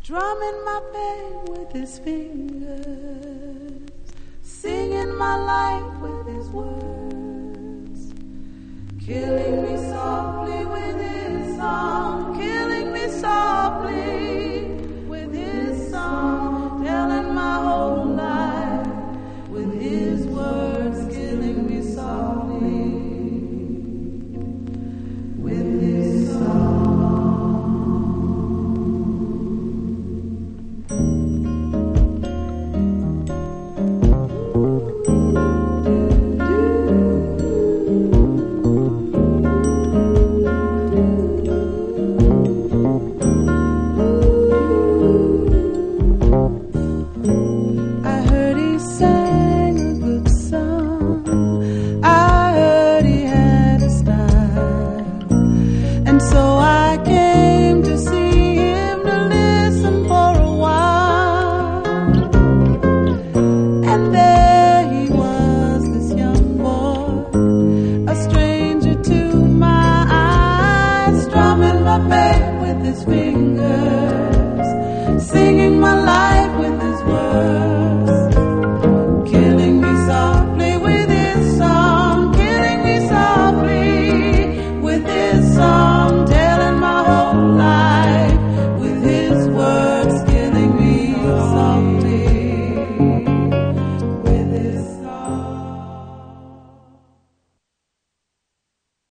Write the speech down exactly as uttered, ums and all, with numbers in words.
drumming my pain with his fingers, singing my life with his words, killing me softly with his song, killing me softly with his song, telling my whole life with his words, killing me softly with his song. Fingers, singing my life.